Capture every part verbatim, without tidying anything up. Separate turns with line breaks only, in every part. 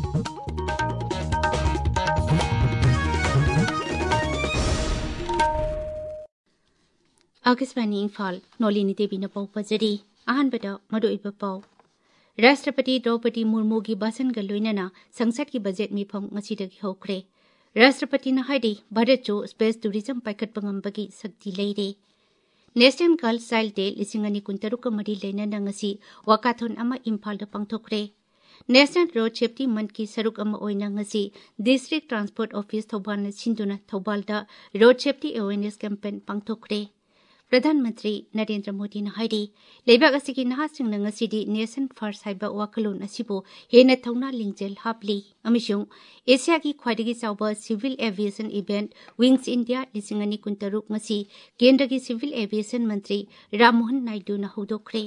आकाशवाणी इम्फाल नौलिनी देवीना पाउ पजरी अहनबदा मरुइबा पाउ राष्ट्रपति द्रौपदी मुर्मू की भाषण लोइनना संसद की बजेट मिफम ngasiदगी हौख्रे राष्ट्रपति हाइदि भारत जो स्पेस टूरिज्म पाइखटपा ngambagi शक्ति लेरे नेशनल गर्ल चाइल्ड डे लिसिंग अनि कुंतरुक मरी लेनना ngasi wakathon ama इम्फाल दा पांगथोख्रे नेशनल रोड सेफ्टी मंथ की सरुक अमा ओइना ngasi district transport office Thoubal न सिंदुना थौबाल दा रोड सेफ्टी अवेयरनेस कैंपेन पांगथोख्रे प्रधानमंत्री नरेंद्र मोदी ने हाइदि लेबाक असिगी नहासिंग ngasiदी नेशन फर्स्ट हाइबा वाखलोन असिबो हेना थौना लिंजेल हापली अमिसुंग एशिया की ख्वाइदगी चावबा civil aviation event wings India लिसिंग अनि कुंतरुक ngasi केंद्र की सिविल एविएशन मंत्री राममोहन नायडू न हौदोख्रे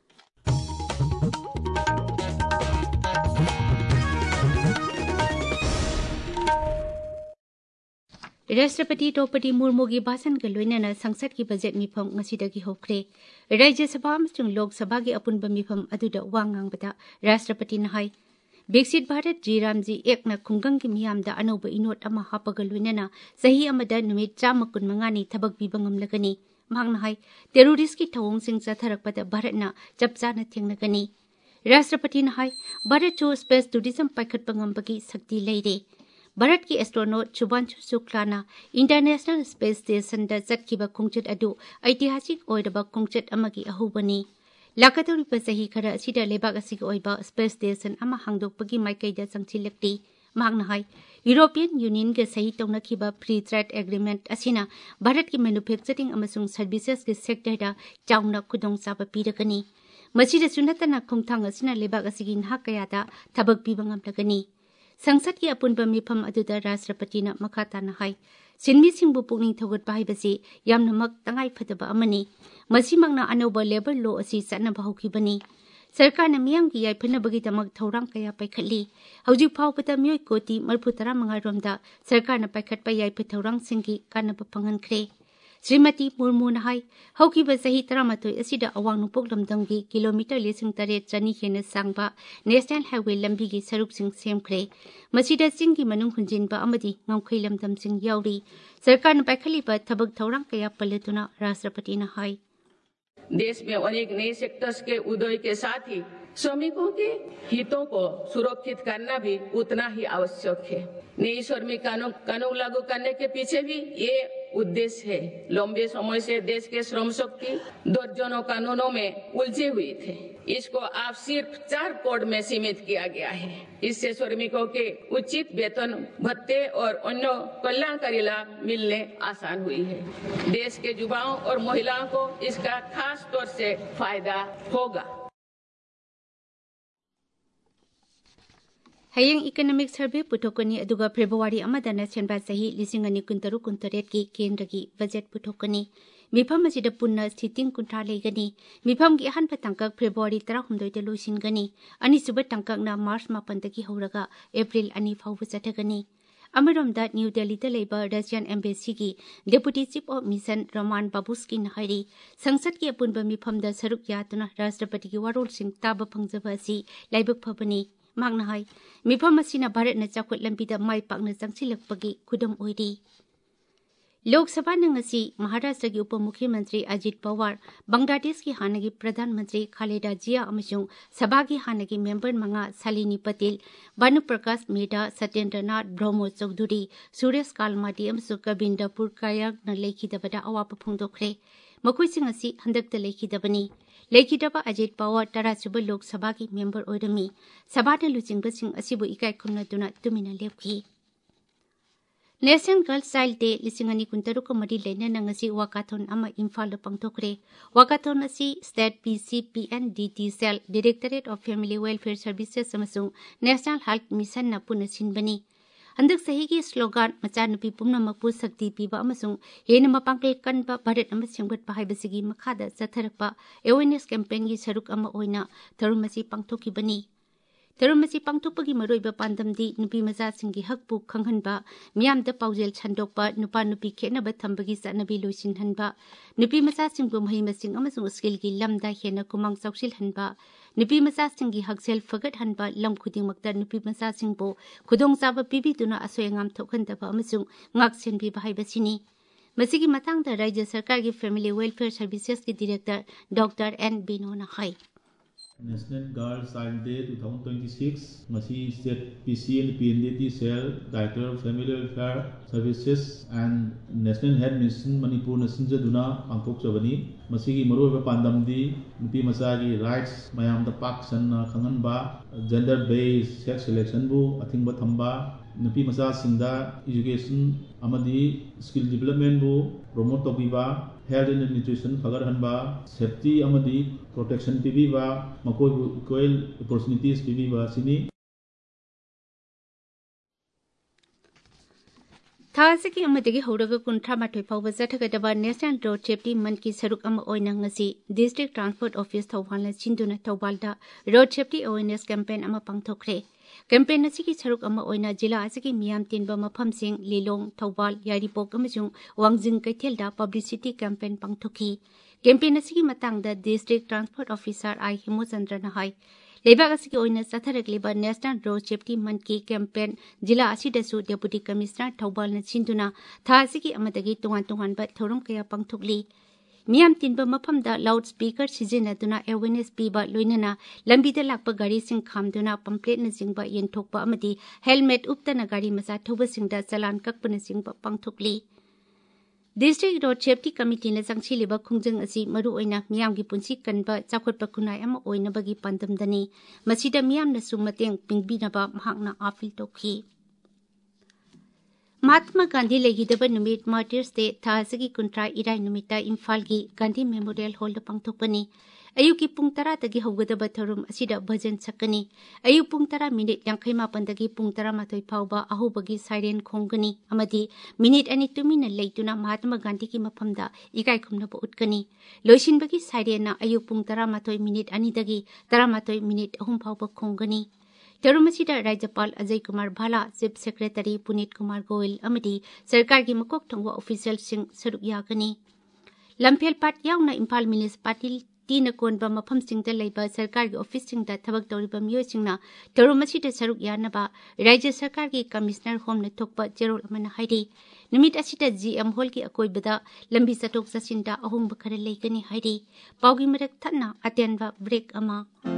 राष्ट्रपति द्रौपदी मुर्मू की भाषण लोइनना संसद की बजेट मिफम ngasiदगी हौख्रे राज्य सभा अमसुंग लोक सभा की अपुनबा मिफम अदुदा वा ngangbada राष्ट्रपति न हाई विकसित भारत जी रामजी एक न खुंगंग की मियामदा अनौब इनोट अमा हापगा लोइनना सही अमदा नुमित चाम कुनमंगानी थबक पीबा ngamlagani mahakna hai terrorist की थवोंगसिंग चथरकपदा भारतना चपचाना थेंगनगनी राष्ट्रपति न हाई भारत जो स्पेस टूरिज्म पाइखटपा ngambagi शक्ति लेरे भारत की astronaut Shubhanshu Shukla international space station दा चटखिबा खोंचत अदु ऐतिहासिक ओइरबा खोंचत अमगी अहुबनी लाकतौरिबा चही खरा असिदा लेबाक असिगी ओइबा स्पेस स्टेशन अमा हांगदोकपगी माइकैदा चंगचिलक्ति मांगना हाई यूरोपियन यूनियन के सही तौनखिबा फ्री ट्रेड एग्रीमेंट असिना भारत की मैन्युफैक्चरिंग अमसुंग सर्विसेस के सेक्टर दा चाउना खुदोंचाबा पीरगनी मसिदसु नतना खोंथांग असिना लेबाक असिगी नहा कयादा थबक पीबा ngamlagani संसद की अपुनबा मिफम अदुदा राष्ट्रपति न मखाताना हाई सिनमी सिंबु पुकनिंग थौगटपा हाइबसि यामनमक तंगाई फदबा अमनी मसिमंगना अनौबा लेबर लॉ असि चटनबा हौखिबनी सरकार न मियाम की याइफनबगी दमक थौरांग कया पाइखटली हौजि फावबता मियोय कोटी मरफुतरा रोमदा सरकार न पाइखटपा याइफ थौरांग सिंगी कानबा फंगनख्रे श्रीमती मुर्मू न हाई हौखिबा सही तरामथोय असिदा अवांग नुपोक लमदंगी किलोमीटर लिसिंग तरेट चनी हेन सांगबा नेशनल हाईवे लंबी की सरुकसिंग सेमख्रे मसिदा चिंगी मनुंग हुंजिनबा अमदी ngamkhai lamdamsing yauri सरकार न पाइखलिबा थबक थौरांग कया पलतुना राष्ट्रपति न हाई
देश में अनेक नए सेक्टर्स के उदय के साथ ही श्रमिकों के हितों को सुरक्षित करना भी उतना ही आवश्यक है। नई श्रमिक कानून कानून लागू करने के पीछे भी ये उद्देश्य है। लंबे समय से देश के श्रम शक्ति दर्जनों कानूनों में उलझे हुए थे, इसको आप सिर्फ चार कोड में सीमित किया गया है। इससे श्रमिकों के उचित वेतन भत्ते और अन्य कल्याणकारी लाभ मिलने आसान हुई है। देश के युवाओं और महिलाओं को इसका खास तौर से फायदा होगा।
हयेंग इकोनॉमिक सर्वे पुथोकनी अदुगा फेब्रुवारी अमदना सेनबा सही लिसिंग अनि कुंतरु कुंतरेट की केंद्र की बजट पुथोकनी मिफम असिदा पुन्ना स्थितिंग कुंठा लेगनी मिफम की अहन तंकक फेब्रुवारी तराहुमदोय दा लोइसिनगनी अनिसुब तंककना मार्च मापन दगी हौरगा एप्रिल अनि फावबा चथगनी अमरोमदा न्यू दिल्ली दा लेबा रशियन एम्बेसी की deputy chief of mission Roman Babushkin नहारी संसद की अपुनबा मिफमदा सरुक यातुना राष्ट्रपति की वारोल सिंह ताबा फंगजबा असि लाइबक फबनी मांगना हाई मिफम असिना भारत न चाखुत लंबीदा माई पाकना चंगसिलकपगी खुदम ओइरी लोकसभा नंगसी महाराष्ट्र की उप मुख्यमंत्री अजित पवार बांग्लादेश की हानगी प्रधानमंत्री खालेदा जिया अमसुंग सभा की हानगी मेंबर मंगा सालिनी पटेल भानु प्रकाश मेधा सत्येंद्रनाथ ब्रह्मो चौधरी सुरेश कालमादी अमसुंग कबिंदपुर कायक न लेखिदबदा अवाप फोंदोखरे मखोइसिंग असि हंदकता लेखिदबनी लेखिदबा अजित पवार तरासुब लोकसभा की मेंबर ओइरमी सभाना लुचिंगबसिंग असिबु इकाई खुमनदुना तुमिना लेपखी नेशनल गर्ल चाइल्ड डे लिसिंग अनि कुंतरुक मरी लेना ngasi wakathon ama imphal pangthokre wakathon asi state P C P N D T cell directorate of family welfare services amasung national health mission na puna sinbani हंदक सही की slogan मचानुपी पुमनमकपु शक्ति पीबा अमसुंग हेन मपांगले कनबा भारत अम सेंगबतपा हाइबसिगी मखादा चथरकपा अवेयरनेस कैंपेन की सरुक अमा ओइना थरुमसी पांगथोकिबनी थरुमसी पांगथोकपगी मरोइबा पांदमदी नुपी मचासिंगी हकपु खंगहनबा मियामदा पाउजेल छंदोकपा नुपा नुपी खेनबा थंबगी चनबी लोइसिनहनबा नुपी मचासिंगबु मही मसिंग अमसुंग स्किल की लमदा हेन कुमांग चौसिलहनबा नुपी मचासिंगी हकसेल फगतहनबा लम खुदिंगमक्ता नुपी मचासिंगबो खुदोंचाबा पिबिदुना असोय अंगाम थोकहनदबा अमसुंग ngaksenbiba haibasini masigi matangda Rajya Sarkar ki Family Welfare Services ki Director Doctor N Binona hai
National Girl Child Day twenty twenty-six masi State P C and P N D T Cell Director of Family Welfare Services and National Health Mission Manipur na sinjaduna angkok chabani masigi maruiba pandamdi nupi masagi rights mayam da pak sanna khanganba gender based sex selection bu athingba thamba nupi macha singda education amadi skill development bu promote tobiba health and nutrition fagar hanba safety amadi protection pibiba makoi bu equal opportunities pibiba sini
थासकी अमदगी हौरगा कुंथ्रा माथोय फावबा जाथगदबा national road safety month की सरुक अमा ओइना ngasi डिस्ट्रिक्ट ट्रांसपोर्ट ऑफिस थौबालना चिंदुना थौबालदा रोड सेफ्टी अवेयरनेस कैंपेन अमा पांगथोखरे कैंपेन असकी सरुक अमा ओइना जिला असकी मियाम तिनबा मफमसिंग लिलोंग थौबाल यारिपोक अमसुंग वांगजिंग कैथेलदा पब्लिसिटी कैंपेन पांगथोखी कैंपेन असकी मतंगदा डिस्ट्रिक्ट ट्रांसपोर्ट ऑफिसर आई हिमोचंद्रना हाय लेबाग असकी ओइना सथरकलिबा नेशनल रोड सेफ्टी मन की कैंपेन जिला असिदसु डेप्यूटी कमिश्नर थौबालना चिंदुना था असकी अमदगी तोंगान तोंगानबा थौरम कया पांगथोकली मियाम तिनबा मफमदा लाउड स्पीकर सिजिनदुना अवेयरनेस पीबा लोइनना लंबीदा लाकपा गाड़ी सिंग खामदुना पंपलेट न जिंगबा येनथोकबा अमदी हेलमेट उपतना गाड़ी मचा थौबसिंगदा चलान ककपना जिंगबा पांगथोकली डिस्ट्रिक्ट रोड सेफ्टी कमिटी ने संगसिलिबा खुंजंग असि मरु ओइना मियाम की पुंसी कनबा चाखोटपा खुनाय अमा ओइनबगी पंदमदनी मसिदा मियाम नसु मतेंग पिंगबिनबा महांगना अपील तोखी महात्मा गांधी लेगिदबा नुमित मार्टिर्स डे थासगी कुंट्रा इराय नुमिता इम्फाल की गांधी मेमोरियल हॉल पांगथोकपनी अयुक की पुंग तरा तगी हौगदबा थरुम असिदा भजन सकनी अयुक पुंग तरा मिनिट यांखै मापनदगी पुंग तरा माथोय फावबा अहुबगी साइरेन खोंगनी अमदी मिनिट अनि तुमिना लेतुना महात्मा गांधी की मफमदा इकाय खुमनबा उटकनी लोइसिनबगी साइरेना अयुक पुंग तरा माथोय मिनिट अनिदगी तरा माथोय मिनिट अहुम फावबा खोंगनी थरुमसिदा राज्यपाल अजय कुमार भाला चीफ सेक्रेटरी पुनीत कुमार गोयल अमदी सरकार की मकोक थंगवा ऑफिशियल सिंग सरुक यागनी लंफेल पाट यावना इम्फाल म्युनिसिपालिटी तीन कोनबा मफमसिंगदा लेबा सरकार की ऑफिससिंगदा थबक तौरिबा मियोसिंगना थरुमसिदा सरुक यानबा राज्य सरकार की कमिश्नर होमना थोकपा जेरोल अमना हाइरी नुमित असिदा जीएम हॉल की अकोइबदा लंबी चटोक चसिंदा अहोंबा खरा लेगनी हाइरी पाउगी मरक थना अटेनबा ब्रेक अमा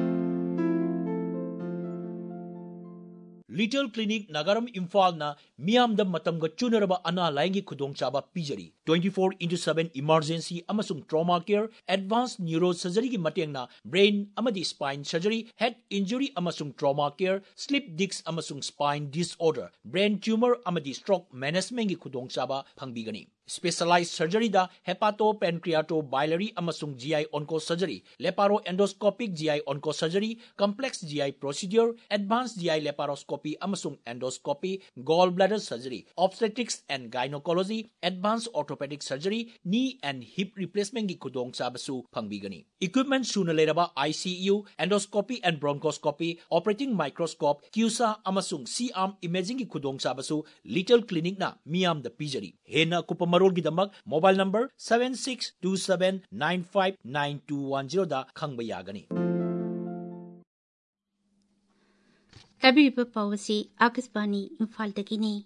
लिटिल क्लिनिक नगरम इम्फाल ना मियाम द मतम ग चुनरबा अना लाइंगी खुदोंग चाबा पिजरी twenty-four into seven इमरजेंसी अमसुंग trauma care advance neuro surgery की मतेंग ना ब्रेन अमदी स्पाइन सर्जरी हेड इंजुरी अमसुंग ट्रॉमा केयर स्लिप डिस्क अमसुंग स्पाइन डिसऑर्डर ब्रेन ट्यूमर अमदी स्ट्रोक मैनेजमेंट की खुदोंग चाबा फंगबीगनी स्पेशलाइज्ड सर्जरी दा hepato pancreato biliary अमसुंग GI onco surgery laparo endoscopic GI onco surgery complex GI procedure advance GI laparoscopy अमसुंग endoscopy gall bladder surgery obstetrics and gynaecology advance orthopaedic surgery knee and hip replacement की खुदोंग चाबसु फंगबीगनी equipment सुन लेरबा ICU endoscopy and bronchoscopy operating microscope CUSA अमसुंग C arm imaging की खुदोंग चाबसु लिटिल क्लिनिक ना मियाम द पिजरी हेना कुप मरोल की दमक mobile number seven six two seven nine five nine two one zero दा खंगबा यागनी
तबीब पावसी आकाशवाणी इम्फाल दगिनी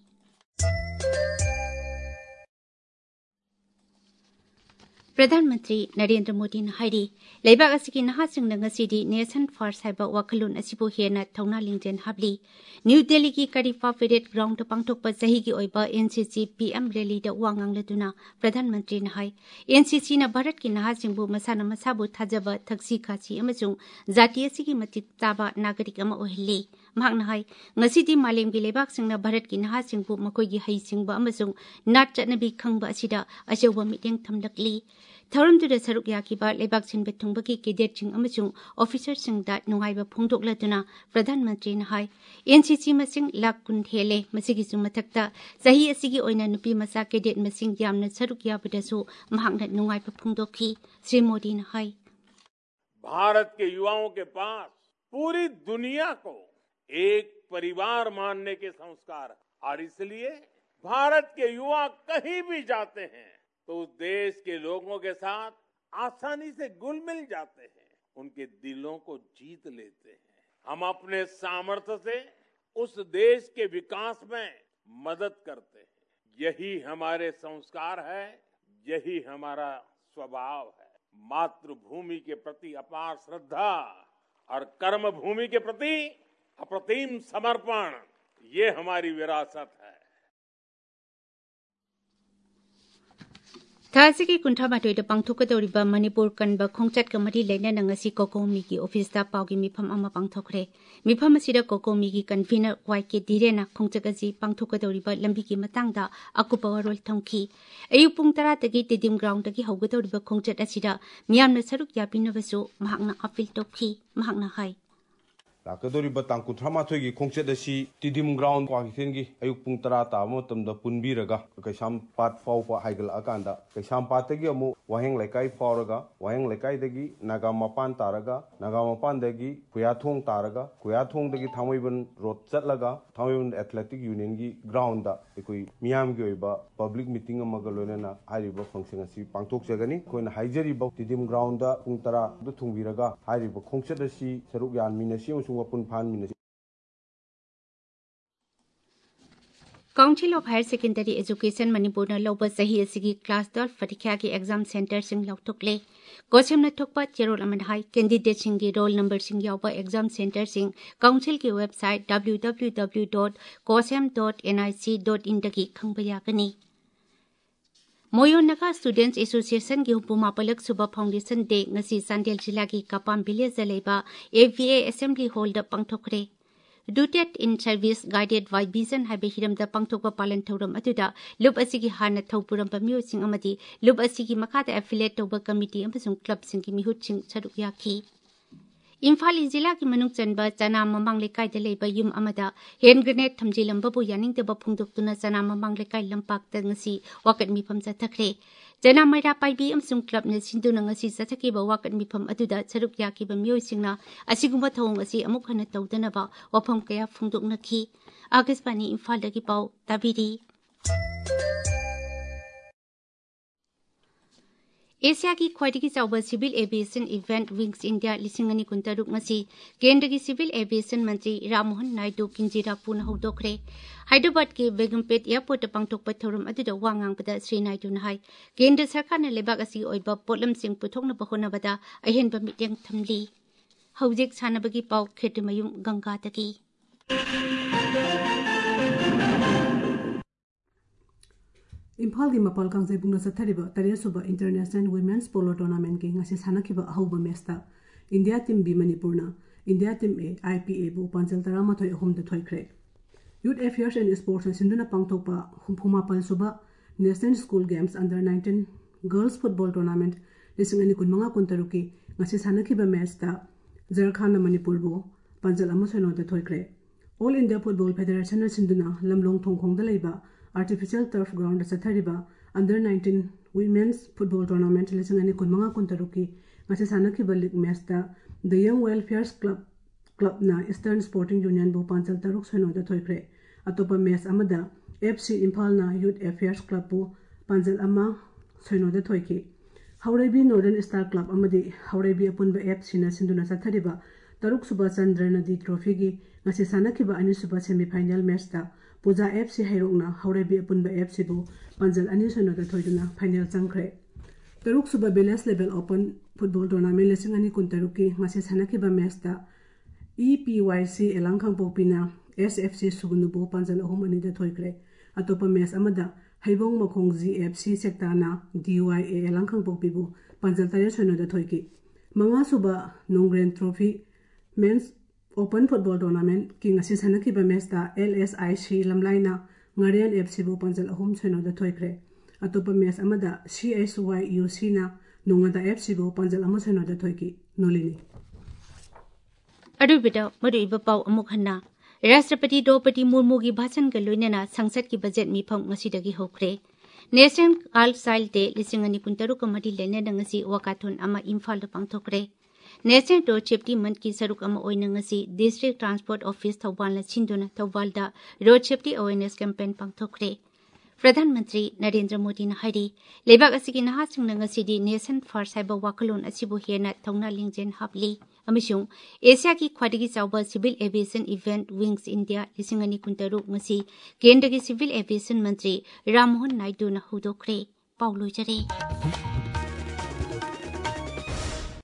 प्रधानमंत्री नरेंद्र मोदी ने हाइरी लेबाग असकी नहासिंग नंगसीदी नेशन फर्स्ट हाइबा वखलुन असिबो हेना थौना लिंजेन हाबली न्यू दिल्ली की करीफा पेरेड ग्राउंड पांगथोकपा चही की ओइबा एनसीसी पीएम रैली दा वांगांगलदुना प्रधानमंत्री ने हाई एनसीसी ना भारत की नहासिंगबु मसाना मसाबु थाजबा थक्सी खासी अमसुंग जाति असकी मतिक ताबा नागरिक अमा ओहिली महांगना हाई ngasidi मालेम की लेबाग सिंगना भारत की नहासिंगबु मखोइगी हईसिंगबा अमसुंग नाट चटनबी खंगबा असिदा अचौबा मिटेंग थमलकली थौरमदुदा सरुक याकीबा लेबाग सिंबे थुंबगी केडेटसिंग अमसुंग ऑफिसरसिंगदा नुंगाइबा फोंदोकलदुना प्रधानमंत्री ने हाई एनसीसी मसिंग लाख कुन हेले मसिगिसु मथक्ता सही असिगी ओइना नुपी मसा केडेट मसिंग यामना सरुक याबदसु महांगना नुंगाइबा फोंदोखी श्री मोदी ने हाई
भारत के युवाओं के पास पूरी दुनिया को एक परिवार मानने के संस्कार और इसलिए भारत के युवा कहीं भी जाते हैं तो उस देश के लोगों के साथ आसानी से घुल मिल जाते हैं उनके दिलों को जीत लेते हैं। हम अपने सामर्थ्य से उस देश के विकास में मदद करते हैं। यही हमारे संस्कार है, यही हमारा स्वभाव है। मातृभूमि के प्रति अपार श्रद्धा और कर्म भूमि के प्रति अप्रतिम समर्पण, ये हमारी विरासत है।
थासिकी कुंठामाथोइदा पांथोकदौरिबा मणिपुर कनबा खोंगचटका मरी लेनाना ngasi कोकोमीगी ऑफिसता पाउगी मिफम अमा पांथोखरे। मिफम असिदा कोकोमीगी कन्वीनर वाईके दिरेना खोंगचटकाजी पांथोकदौरिबा लंबीगी मतांगदा अकुपा वरोल थोंखी। अयुक पुंग तरातगी टिडिम ग्राउंडगी हौगदौरिबा खोंगचट असिदा मियामना सरुक यापिनबसु महांगना अपील तौखी। महांगना हाई
लाकदोरिबा तांग कुंथ्रामाथोई की खोंगचट असी टिडिम ग्राउंड क्वाकिथेन की अयुक पुंग तरा ताब मतमदा पुनबीरगा कैसाम पात फाउपा हाइगल अकांदा कैसाम पातगी अमु वाहेंग लेकाई फाउरगा वाहेंग लेकाईदगी नागा मपान तारगा नागा मपानदगी कुयाथोंग तारगा कुयाथोंगदगी थामोइबन रोड चटलगा थामोइबन एथलेटिक यूनियन की ग्राउंड दा एकोई मियाम की ओइबा पब्लिक मीटिंग अमगा लोनेना हाइरिबा फंक्शन असी पांगथोकजगनी कोइना हाइजरिबा टिडिम ग्राउंड दा पुंग तरा दु थुंगबीरगा हाइरिबा खोंगचट असी सरुक यानमिनसी
council of higher secondary education Manipur लौब सही असिगी क्लास ट्वेल्व परीक्षा की एग्जाम सेंटर सिंग लौथोकले कोसेम थोकपा चेरोल अमन हाई कैंडिडेट सिंग की रोल नंबर सिंग यावबा एग्जाम सेंटर सिंग काउंसिल की website W W W dot COHSEM dot N I C dot in दगी खंगबा यागनी। मोयोनगा स्टूडेंट्स एसोसिएशन की हुपुमापलक सुबह फाउंडेशन डे ngasi चांदेल जिला की कापाम विलेज लेबा एवीए असेंबली हॉल द पांगथोखरे। Rooted in service guided by vision haibe hiramda pangthokpa palan thauram aduda lub asigi hana thaupuram pamyo sing amadi lub asigi makata affiliate tawba committee amasung club sing ki mihut sing saruk yakhi। Imphal जिला की मनुंग चनबा चना ममांग लेकाई द लेबा युम अमदा हैंड ग्रेनेड थमजिलंबबु यानिंगदबा फुंगदोक्तुना चना ममांग लेकाई लंपाकता ngasi वाकट मिफम चथखरे। जना मैरा पाइबी अमसुंग क्लब ने सिंदुना ngasi चथखिबा वाकट मिफम अदुदा सरुक याकिबा मियोइसिंगना असिगुम्बा थौंग असि अमुक हना तौदनबा वाफम कया फुंगदोकनखी। आगस्पानी इम्फाल दगी पाउ ताबिरी। एशिया की ख्वाइदगी चाउबा civil aviation event wings India लिसिंग अनि कुंतरुक ngasi केंद्र की सिविल एविएशन मंत्री राममोहन नायडू किंजिरापुन हौदोखरे। हैदराबाद के बेगमपेट एयरपोर्ट पांगथोकपा थौरम अदुदा वांगांगबदा श्री नायडू हाई केंद्र सरकार ने लेबाक असि ओइबा पोटलम सिंग पुथोकनबा होनबदा अहेनबा मिटेंग थमली। हौजिक सानबगी पाउ खेतमयुम गंगा तकी।
इम्फाल की मपाल कांगजेबुंगना सथरिबा तरेसुबा इंटरनेशनल वुमेन्स पोलो टूर्नामेंट के ngasi सानखिबा अहौबा मैचता इंडिया टीम बी मणिपुरना इंडिया टीम ए आईपीए बु पांचल तरामाथोय अहुमदा थोयख्रे। यूथ अफेयर्स एंड स्पोर्ट्स सिंधुना पांगथोकपा हुमफुमापल सुबा national school games under nineteen girls football tournament लिसिंग अनि कुनमंगा कुंतरुकी ngasi सानखिबा मैचता झारखंड मणिपुर बु पांचल अमसोनोदा थोयख्रे। ऑल इंडिया फुटबॉल फेडरेशन सिंधुना लमलोंग थोंगखोंगदा लेबा artificial turf ground सथरिबा under nineteen women's football tournament लिसिंग अनि कुनमंगा कुंतरुकी ngasi सानखिबा लीग मैचता the young welfare club club ना ईस्टर्न स्पोर्टिंग यूनियन बु पांचल तरुक सोनोदा थोयख्रे। अतोपा मैच अमदा एफसी इम्फाल ना यूथ अफेयर्स क्लब बु पांचल अमा सोनोदा थोयखी। हाउरेबी नॉर्दर्न स्टार क्लब अमदी हाउरेबी अपुनबा एफसी ना सिंधुना सथरिबा तरुक सुबा चंद्र नदी ट्रॉफी की ngasi सानखिबा अनि सुबा सेमीफाइनल मैचता पूजा एफसी हैरोकना हाउरेबी अपुनबा एफसी बु पांचल अनि सोनोदा थोयदुना फाइनल चंख्रे। तरुक सुबा बेलेस लेवल ओपन फुटबॉल टूर्नामेंट लिसिंग अनि कुंतरुकी ngasi सानखिबा मैचता ईपीवाईसी एलांगखांग पोपिना एसएफसी सुगुनुबु पांचल अहुम अनि दा थोयख्रे। अतोपा मैच अमदा हैबोंग मखोंग जीएफसी सेक्टाना डीवाईए एलांगखांग पोपिबु पांचल तरे सोनोदा थोयकी। मंगा सुबा नोंग्रेन trophy men's open football tournament की ngasi सानखिबा मैचता एलएसआईसी लमलाइना ngarian एफसी बु पांचल अहुम सोनोदा थोयख्रे। अतोपा मैच अमदा सीएसवाईयूसी ना नोंगदा एफसी बु पांचल अम सोनोदा थोयकी। नोलिनी
अरुबिदा मरुइबा पाउ अमुक हन्ना राष्ट्रपति द्रौपदी मुर्मू की भाषण का लोइनना संसद की बजट मिफम ngasi होख्रे। नेशनल गर्ल चाइल्ड डे लिसिंग अनि कुंतरुक मदी लेनेना ngasi वाकाथोन अमा इम्फाल पांगथोखरे। नेशनल रोड सेफ्टी मंथ की सरुक अमा ओइना ngasi district transport office Thoubal सिंधुना थौबाल दा रोड सेफ्टी अवेयरनेस कैंपेन पांगथोखरे। प्रधानमंत्री नरेंद्र मोदी ने हाइरी लेबाक असिगी नहासिंगना ngasidi नेशन फर्स्ट हाइबा वाखलोन असिबु हेना थौना लिंजेन हापली अमिसुं एशिया की ख्वादिगी चावबा civil aviation event wings India लिसिंग अनि कुंतरु ngasi केंद्र की सिविल एविएशन मंत्री राममोहन नायडू न हुदोखरे पाउलोजरे।